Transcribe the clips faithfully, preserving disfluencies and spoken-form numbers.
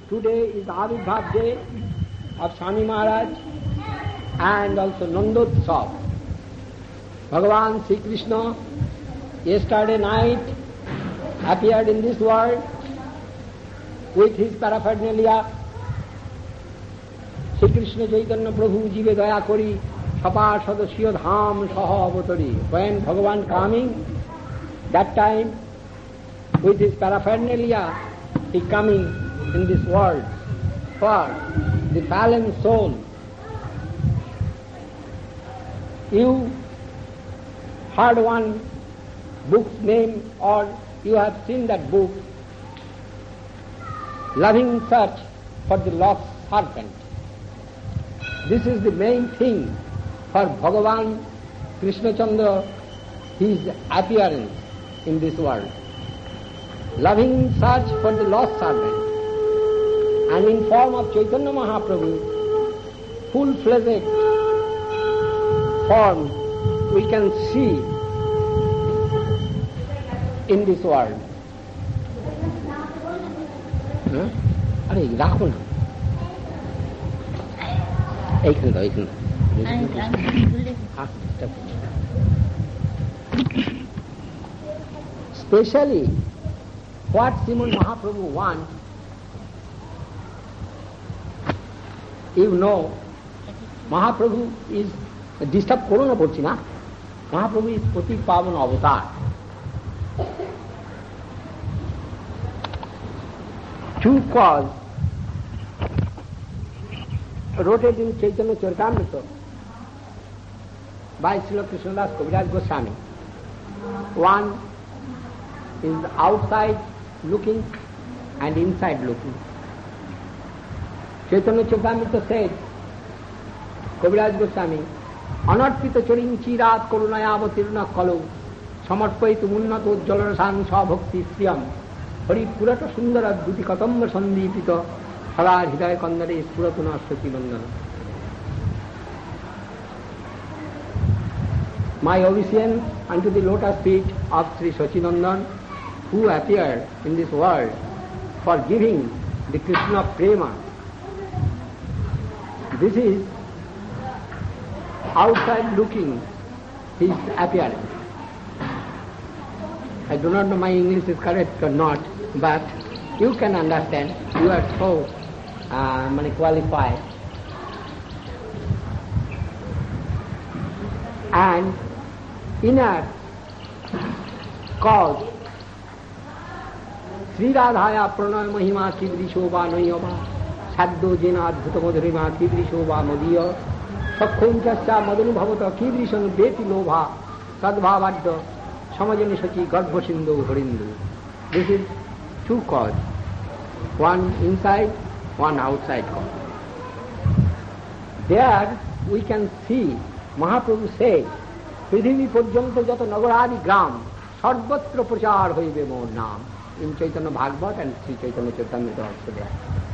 today is Avirbhav day of Swami Maharaj and also Nandotsav. Bhagavan Sri Krishna yesterday night appeared in this world with his paraphernalia. Sri Krishna Chaitanya Prabhu Jive Daya Kori Sapa Sadasya Dham Saha Avatari. When Bhagavan coming, that time with his paraphernalia, he coming in this world for the fallen soul. You heard one book's name or you have seen that book, Loving Search for the Lost Serpent. This is the main thing for Bhagavan Krishna Chandra, his appearance in this world. Loving search for the lost servant, and in form of Chaitanya Mahaprabhu, full-fledged form we can see in this world. Huh? Are রাখো না এইখানে দাও এইখানে Especially what Srimad Mahaprabhu wants, you know, Mahaprabhu is disturb করো না বলছি না, Mahaprabhu is প্রতীক পাবন অবতার. To cause wrote it in Chaitanya Charitamrita by Srila Krishnadas Kaviraj Goswami. One is outside looking and inside looking. Chaitanya Charitamrita said, Kaviraj Goswami, Anarpita charin chirat karunaya avatirna kalu samarpaitu munnat ujjalasan sabhakti sriyam hari purata sundara dhuti katamba sandipita salar hidaya kandare suratuna sati bandana. My obeisance unto the lotus feet of Sri Sachinandan, who appeared in this world for giving the Krishna prema. This is outside looking his appearance. I do not know my English is correct or not, but you can understand. You are so uh, qualified. And inner cause Sri Radhaya Pranay Mahima Kidrishoba Nayava Saddo Jena Adbhuta Madhurima Kidrishoba Madiya Sakhom Chasya Madanu Bhavata Kidrishan Beti Lobha Sadbhavadda Samajani Sachi Garbhasindhu Harindu. This is two cause, one inside, one outside cause. There we can see Mahaprabhu said, পৃথিবী পর্যন্ত যত নগরাদি গ্রাম সর্বত্র প্রচার হইবে মোর নাম. In Chaitanya Bhagavad and Sri Chaitanya Charitamrita also there.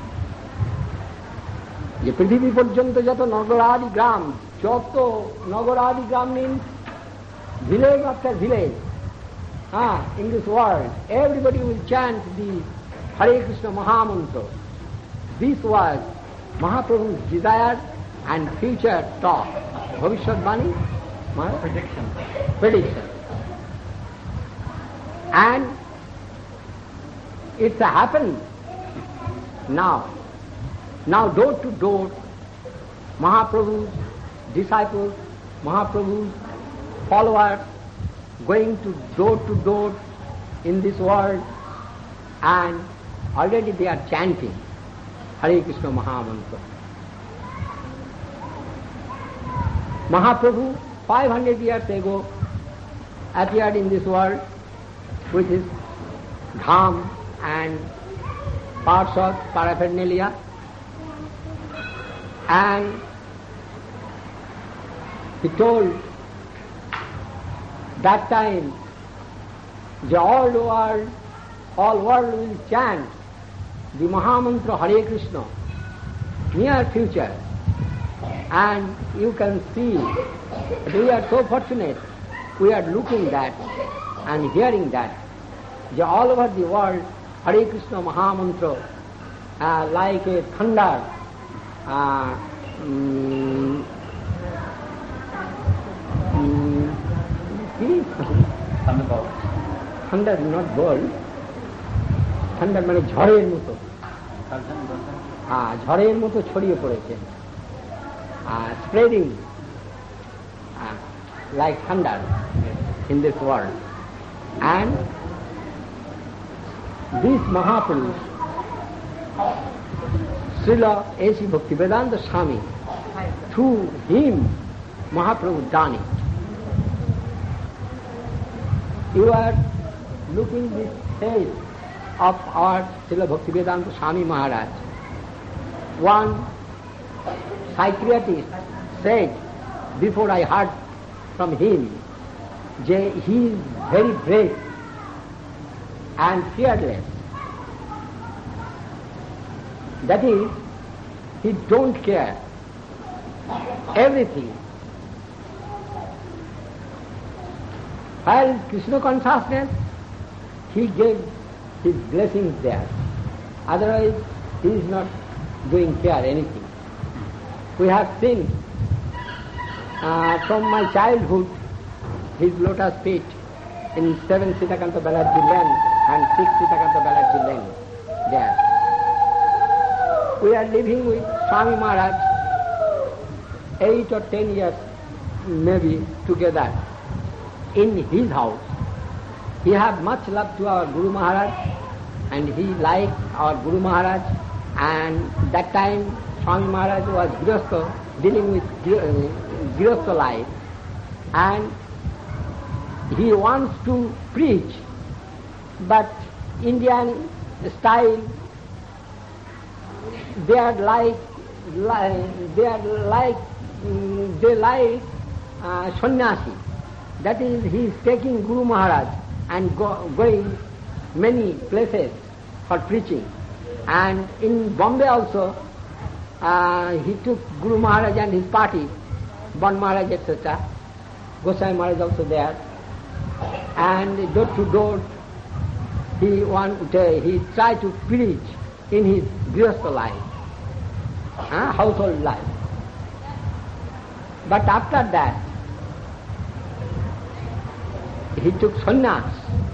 যে পৃথিবী পর্যন্ত যত নগরাদি গ্রাম, যত নগরাদি গ্রাম means village after village. Ah, in this world, everybody will chant the Hare Krishna Mahamantra. This was Mahaprabhu's desire and future talk. Bhavishyat Bani? Prediction. Prediction. And it's happened now. Now door to door, Mahaprabhu's disciples, Mahaprabhu's followers, going to door to door in this world, and already they are chanting Hare Krishna Mahamantra. Mahaprabhu five hundred years ago appeared in this world with his dham and parshad paraphernalia, and he told that time the all world, all world will chant the Mahamantra Hare Krishna near future. And you can see we are so fortunate, we are looking that and hearing that the all over the world Hare Krishna Mahamantra uh, like a thunder, uh, mm, mm, Thunderbolt. thunder not bolt, thunder মানে ঝড়ের মতো, হ্যাঁ ঝড়ের মতো ছড়িয়ে পড়েছে, spreading uh, like thunder in this world. And this Mahapurush, Srila A C Bhaktivedanta Swami, through him Mahaprabhu done it. You are looking this face of our Srila Bhaktivedanta Swami Maharaj. One psychiatrist said, before I heard from him, that he is very brave and fearless. That is, he don't care everything. While Krishna consciousness, he gave his blessings there. Otherwise, he is not doing care anything. We have seen uh, from my childhood his lotus feet in seven Sitakanta Balarji Lane and six Sitakanta Balarji Lane there. We are living with Swami Maharaj eight or ten years maybe together in his house. He had much love to our Guru Maharaj and he liked our Guru Maharaj, and that time Swami Maharaj was Grihastha, dealing with Grihastha life, and he wants to preach, but Indian style, they are like, they are like, they like uh, sannyasi. That is, he is taking Guru Maharaj and go, going many places for preaching. And in Bombay also, uh, he took Guru Maharaj and his party, Ban Maharaj, et cetera. Gosai Maharaj also there. And door to door, he want, uh, he tried to preach in his Grihastha life, uh, household life. But after that, he took sannyas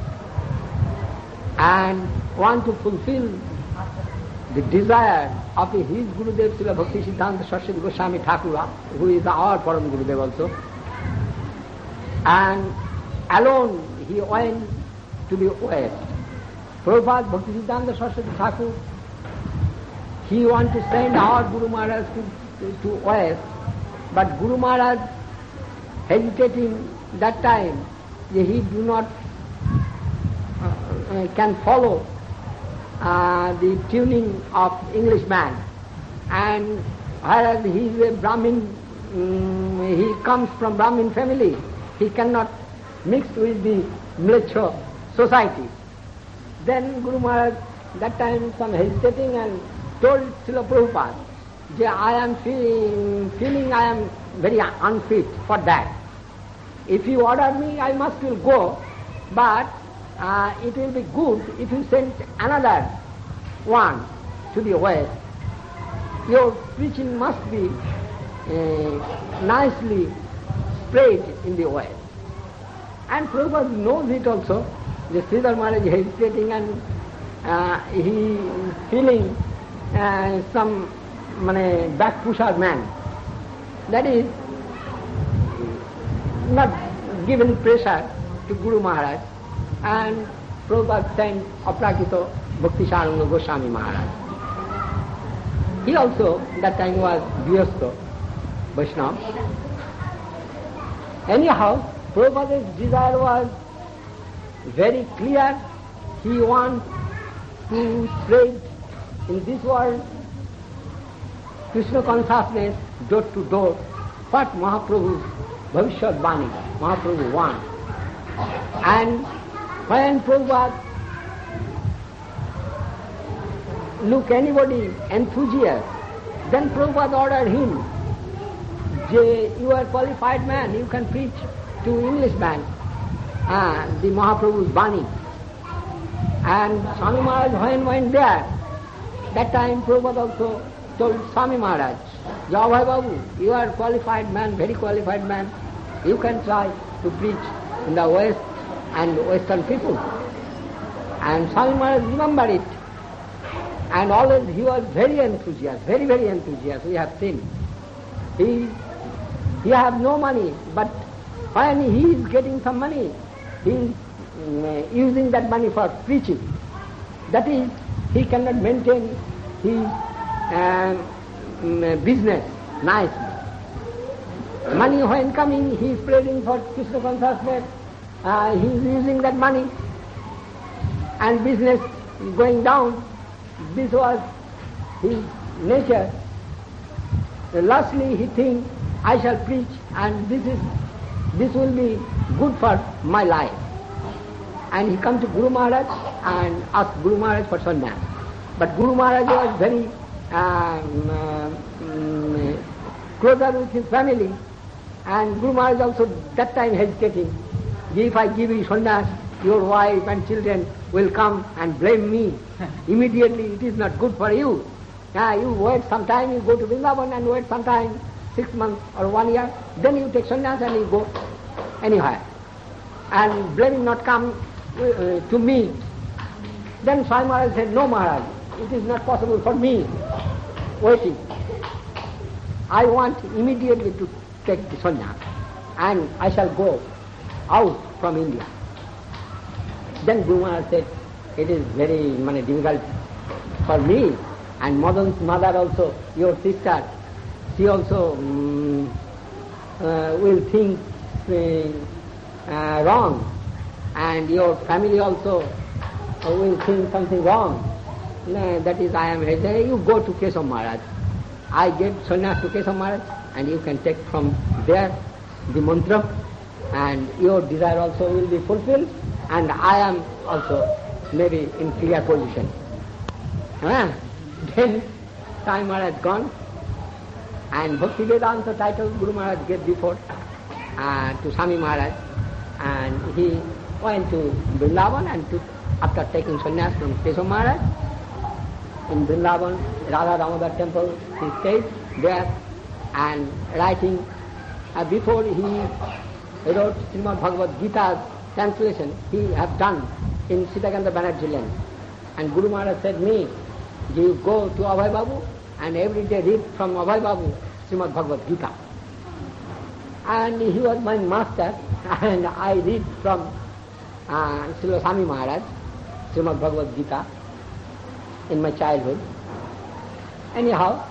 and want to fulfill the desire of his Gurudev Srila Bhakti Siddhanta Saraswati Goswami Thakura, who is our Param Gurudev also. And alone he went to the West. Prabhupada Bhakti Siddhanta Saraswati Thakur, he wanted to send our Guru Maharaj to, to, to West, but Guru Maharaj hesitating that time, he do not uh, uh, can follow uh, the tuning of Englishman, and whereas he is a Brahmin, um, he comes from Brahmin family, he cannot mix with the Mleccha society. Then Guru Maharaj that time some hesitating and told Srila Prabhupada, that I am feeling, feeling I am very unfit for that. If you order me, I must will go, but uh, it will be good if you send another one to the West. Your preaching must be uh, nicely spread in the West. And Prabhupada knows it also. The Sridhar Maharaj is hesitating and uh, he feeling uh, some mane, back pusher man. That is, not given pressure to Guru Maharaj, and Prabhupada sent Aprakito Bhakti Saranga Goswami Maharaj. He also that time was Grihastha Vaishnava. Anyhow, Prabhupada's desire was very clear. He wants to spread in this world Krishna consciousness door to door, what Mahaprabhu's Bhavishyat Vani, Mahaprabhu wants. And when Prabhupada look anybody enthusiast, then Prabhupada ordered him, you are qualified man, you can preach to Englishman, uh, the Mahaprabhu's Vani. And Swami Maharaj when went there, That time Prabhupada also told Swami Maharaj, Jawabhai Babu, you are a qualified man, very qualified man. You can try to preach in the West and Western people. And Swami Maharaj remembered it. And always he was very enthusiastic, very, very enthusiastic, we have seen. He, he have no money, but when he is getting some money, he is uh, using that money for preaching. That is, he cannot maintain his uh, business nicely. Money when coming, he is praying for Krishna consciousness, uh, he is using that money, and business is going down. This was his nature. Lastly, he thinks, I shall preach, and this is this will be good for my life. And he comes to Guru Maharaj and asks Guru Maharaj for sannyas. But Guru Maharaj was very um, um, closer with his family, and Guru Maharaj also that time hesitating. If I give you sannyas, your wife and children will come and blame me. Immediately it is not good for you. Yeah, you wait some time, you go to Vrindavan and wait some time, six months or one year, then you take sannyas and you go anywhere. And blame not come uh, to me. Then Swami Maharaj said, no Maharaj, it is not possible for me waiting. I want immediately to take the sannyas and I shall go out from India. Then Guru Maharaj said, it is very many, difficult for me, and Madan's mother also, your sister, she also um, uh, will think uh, uh, wrong, and your family also uh, will think something wrong. No, that is, I am ready. You go to Keshav Maharaj. I gave sannyas to Keshav Maharaj, and you can take from there the mantra, and your desire also will be fulfilled, and I am also maybe in clear position. Ah, then Swami Maharaj gone, and Bhakti Vedanta title Guru Maharaj gave before uh, to Swami Maharaj, and he went to Vrindavan and took, after taking sannyas from Keshav Maharaj, in Vrindavan, Radha Damodar temple, he stayed there and writing, uh, before he wrote Srimad Bhagavad Gita's translation, he have done in Siddhakanta Banerjee land. And Guru Maharaj said me, you go to Abhay Babu and every day read from Abhay Babu Srimad Bhagavad Gita. And he was my master, and I read from uh, Srila Swami Maharaj Srimad Bhagavad Gita in my childhood. Anyhow,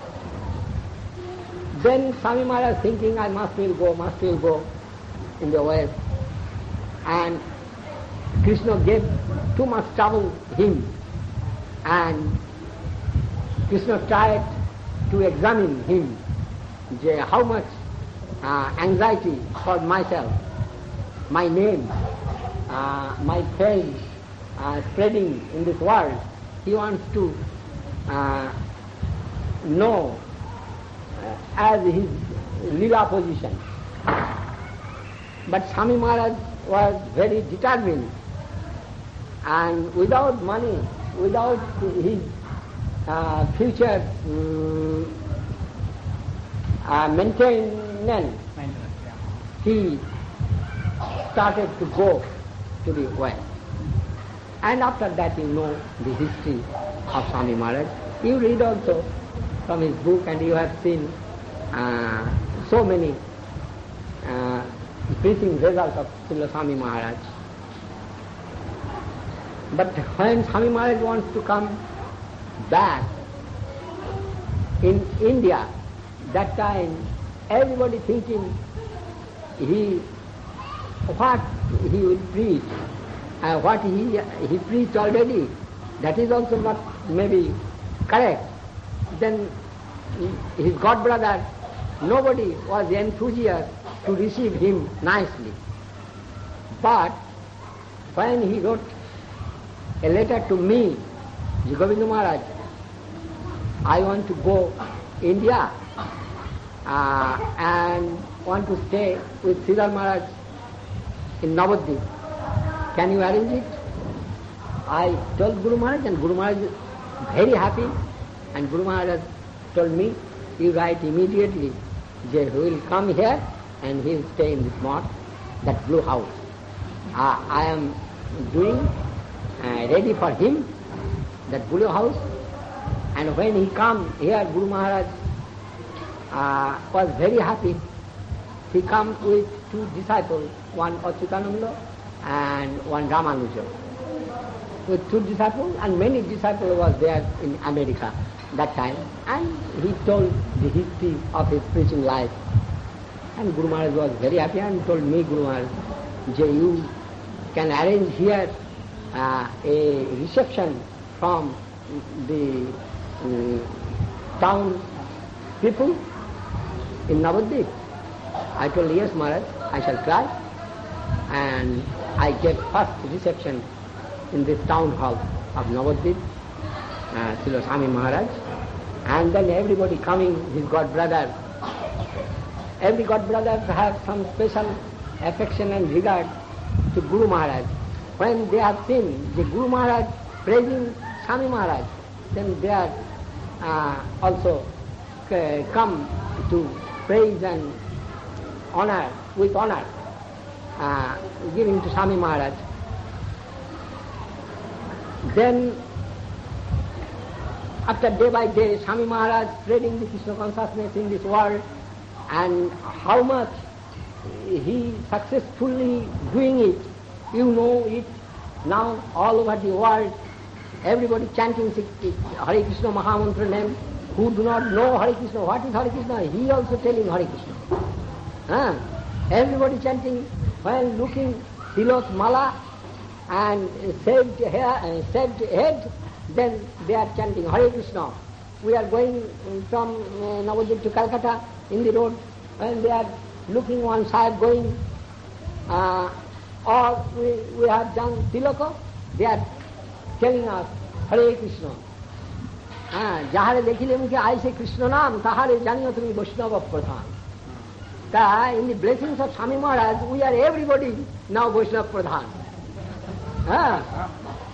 then Swami Maharaj thinking I must will go, must will go in the West. And Krishna gave too much trouble to him, and Krishna tried to examine him, how much uh, anxiety for myself, my name, uh, my fame uh, spreading in this world. He wants to uh, know uh, as his lila position. But Swami Maharaj was very determined, and without money, without his uh, future um, uh, maintenance, he started to go to the West. And after that you know the history of Swami Maharaj. You read also from his book, and you have seen uh, so many uh, preaching results of Srila Swami Maharaj. But when Swami Maharaj wants to come back in India, that time everybody thinking he what he will preach, uh, what he he preached already, that is also not maybe correct. Then his god brother, nobody was enthusiastic to receive him nicely. But when he wrote a letter to me, Govinda Maharaj, I want to go India uh, and want to stay with Siddhar Maharaj in Navadvip. Can you arrange it? I told Guru Maharaj, and Guru Maharaj is very happy And Guru Maharaj told me, you write immediately, he will come here and he will stay in this mosque, that blue house. Uh, I am doing, uh, ready for him, that blue house. And when he come here, Guru Maharaj uh, was very happy. He come with two disciples, one Achyutananda and one Ramanuja. With two disciples, and many disciples was there in America that time. And he told the history of his preaching life. And Guru Maharaj was very happy and told me, Guru Maharaj, you can arrange here uh, a reception from the um, town people in Navadvip. I told, yes Maharaj, I shall try. And I gave first reception in this town hall of Navadvip, uh, Srila Swami Maharaj. And then everybody coming, his god brother. Every god brother have some special affection and regard to Guru Maharaj. When they have seen the Guru Maharaj praising Swami Maharaj, then they are uh, also uh, come to praise and honor, with honor, uh, giving to Swami Maharaj. Then, after day by day, Swami Maharaj spreading the Krishna consciousness in this world, and how much he successfully doing it, you know it now all over the world. Everybody chanting Hare Krishna Mahamantra name. Who do not know Hare Krishna, what is Hare Krishna, he also telling Hare Krishna. Huh? Everybody chanting, while looking Tilak Mala and shaved hair, uh, shaved head, then they are chanting Hare Krishna. We are going from uh, Navadvip to Calcutta in the road, and they are looking one side going, uh, or we, we have done Tilaka, they are telling us Hare Krishna. Jahare dekhile mukhe aise Krishna naam, tahare janiyo tumi Vaishnava Pradhan. Ta, in the blessings of Swami Maharaj, we are everybody now Vaishnava Pradhan. Ah.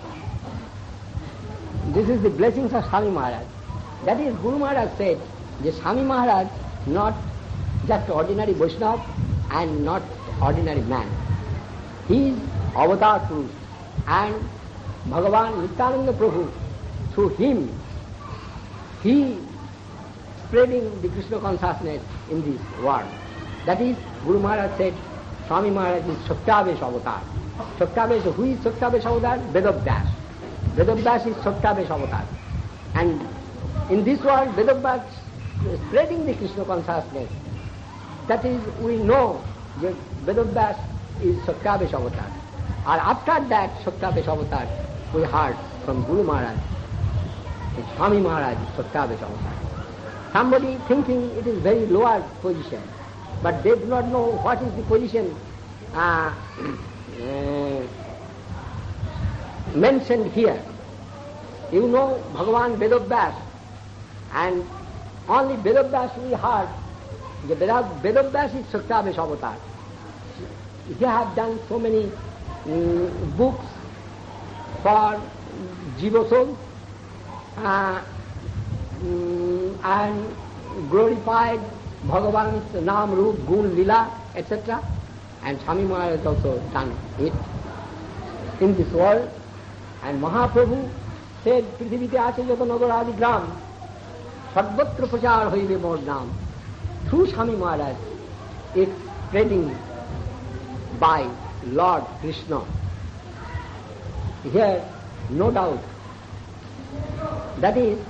This is the blessings of Swami Maharaj. That is, Guru Maharaj said, the Swami Maharaj not just ordinary Vaishnava and not ordinary man. He is Avatar Purush, and Bhagavan Nityananda Prabhu, through him, he spreading the Krishna consciousness in this world. That is, Guru Maharaj said, Swami Maharaj is Saktavesh Avatar. Saktavesh, who is Saktavesh Avatar? Vedabhyas. Vedabhyas is Saktavesh Avatar. And in this world, Vedabhyas spreading the Krishna consciousness. That is, we know that Vedabhyas is Saktavesh Avatar. And after that Saktavesh Avatar, we heard from Guru Maharaj, Swami Maharaj is Saktavesh Avatar. Somebody thinking it is very lower position, but they do not know what is the position uh, uh, mentioned here. You know Bhagavan Vedabhyas, and only Vedabhyas we heard. The Vedabhyas is Saktavesh Avatar. They have done so many um, books for Jiva soul uh, um, and glorified Bhagavan's Naam, Roop, Gun, Lila, et cetera. And Swami Maharaj has also done it in this world. And Mahaprabhu said, Prithivite ache yata nagaradi gram, sarvatra prachar hoibe more naam. Through Swami Maharaj, it's spreading by Lord Krishna. Here, no doubt. That is,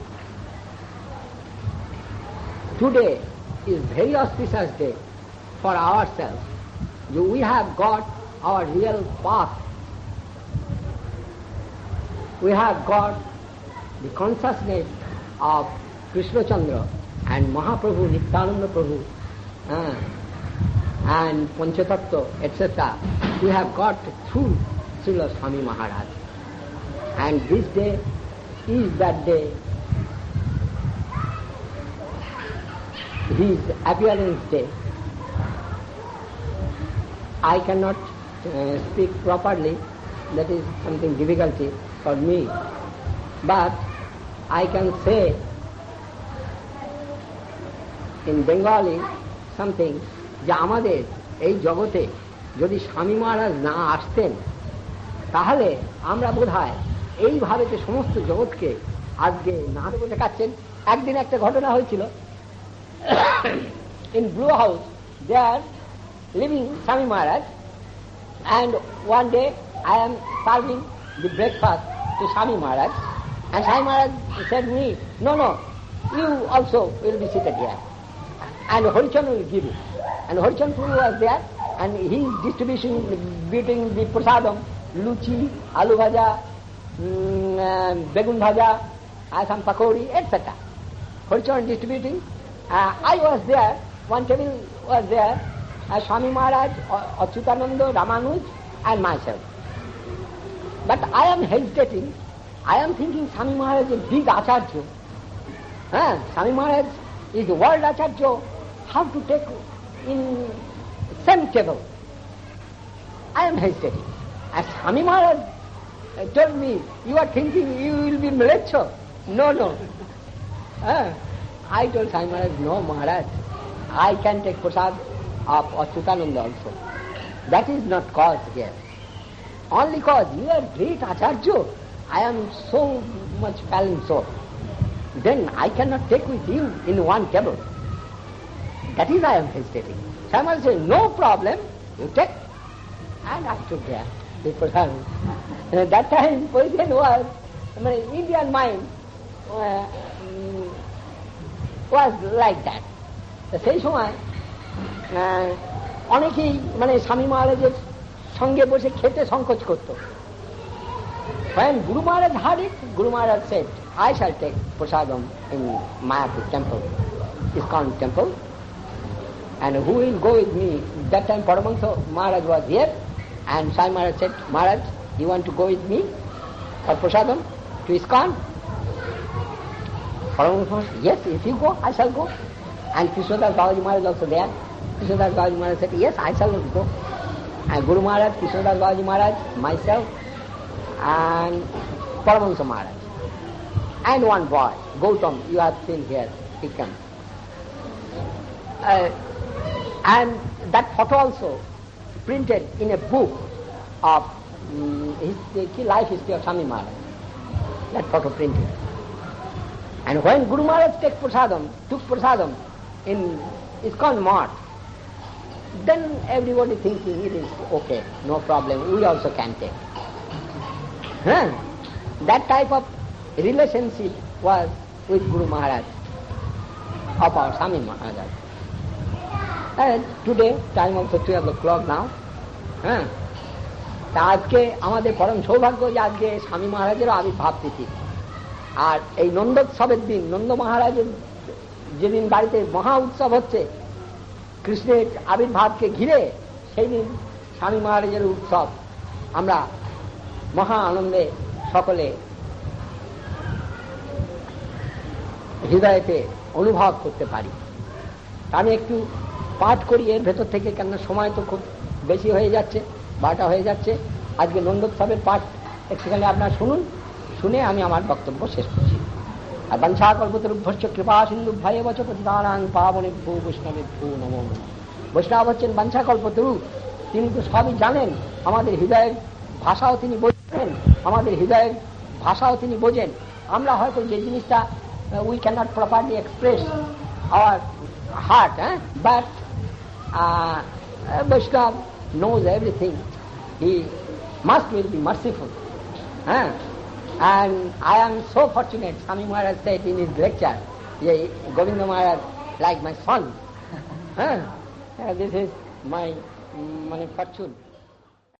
today is very auspicious day for ourselves. We have got our real path. We have got the consciousness of Krishna Chandra and Mahaprabhu, Nityananda Prabhu, uh, and Panchatattva, et cetera. We have got through Srila Swami Maharaj. And this day is that day, his appearance day. I cannot uh, speak properly, that is something difficulty for me. But I can say in Bengali something, যে আমাদের এই জগতে যদি স্বামী মহারাজ না আসতেন তাহলে আমরা বোধহয় এইভাবে যে সমস্ত জগৎকে আজকে না দেখাচ্ছেন। একদিন একটা ঘটনা হয়েছিল, in Blue House they are living Swami Maharaj, and one day I am serving the breakfast to Swami Maharaj, and Swami Maharaj said to me, no, no, you also will be seated here, and Harichan will give you. And Harichan Puru was there, and he is distributing, distributing the prasadam, luchi, alu bhaja, um, begun bhaja, and some pakori, et cetera. Harichan distributing. Uh, I was there, one table was there, uh, Swami Maharaj, Achyutananda, Ramanuj, and myself. But I am hesitating. I am thinking Swami Maharaj is a big Acharya. Huh? Swami Maharaj is the world Acharya. How to take in same table? I am hesitating. As Swami Maharaj told me, you are thinking you will be Mlecha. No, no. Huh? I told Swami Maharaj, no Maharaj, I can take prasad of Achyutananda also. That is not cause here. Only cause you are great Acharya. I am so much fallen soul. Then I cannot take with you in one table. That is I am hesitating. Swami Maharaj said, no problem, you take. And I took there the prasad. That time position was, I mean, Indian mind uh, was like that. সেই সময় অনেকেই মানে স্বামী মহারাজের সঙ্গে বসে খেতে সংকোচ করত। When Guru Maharaj heard it, Guru Maharaj said, I shall take prasadam in Mayapur temple, ISKCON temple, and who will go with me? That time Paramahansa Maharaj was here, and Swami Maharaj said, Maharaj, you want to go with me for prasadam to ISKCON? Paramahansa, yes, if you go, I shall go. And Krishnadas Babaji Maharaj also there. Krishnadas Babaji Maharaj said, yes, I shall go. And Guru Maharaj, Krishnadas Babaji Maharaj, myself, and Paramahansa Maharaj. And one boy, Gautam, you have seen here, he comes. Uh, and that photo also printed in a book of um, his, life history of Swami Maharaj. That photo printed. And when Guru Maharaj took prasadam, took prasadam in ISKCON Math, then everybody thinking it is okay, no problem, we also can take. Huh? That type of relationship was with Guru Maharaj of our Swami Maharaj. And today, time also three o'clock now. Huh? তা আজকে আমাদের পরম সৌভাগ্য যে আজকে স্বামী মহারাজেরও আবির্ভাব তিথি। আর এই নন্দোৎসবের দিন, নন্দ মহারাজের যেদিন বাড়িতে মহা উৎসব হচ্ছে কৃষ্ণের আবির্ভাবকে ঘিরে, সেই দিন স্বামী মহারাজের উৎসব আমরা মহা আনন্দে সকলে হৃদয়তে অনুভব করতে পারি। আমি একটু পাঠ করি এর ভেতর থেকে, কেন সময় তো খুব বেশি হয়ে যাচ্ছে, বারোটা হয়ে যাচ্ছে। আজকে নন্দোৎসবের পাঠ একটুখানি আপনারা শুনুন, শুনে আমি আমার বক্তব্য শেষ করছি। আর বাঞ্ছাকল্পতরুভ্যশ্চ কৃপা সিন্ধুভ্যেব চ পতিতানাং পাবনেভ্যো বৈষ্ণবেভ্যো নমো নমঃ। বৈষ্ণব হচ্ছেন বাঞ্ছাকল্পতরু, তিনি তো সবই জানেন, আমাদের হৃদয়ের ভাষাও তিনি বোঝেন, আমাদের হৃদয়ের ভাষাও তিনি বোঝেন। আমরা হয়তো যে জিনিসটা we can't properly express our heart, হ্যাঁ, but Vaishnav knows everything. He must will be merciful. Huh? And I am so fortunate, Swami Maharaj said in his lecture, Govinda Maharaj like my son. Huh? This is my, my fortune.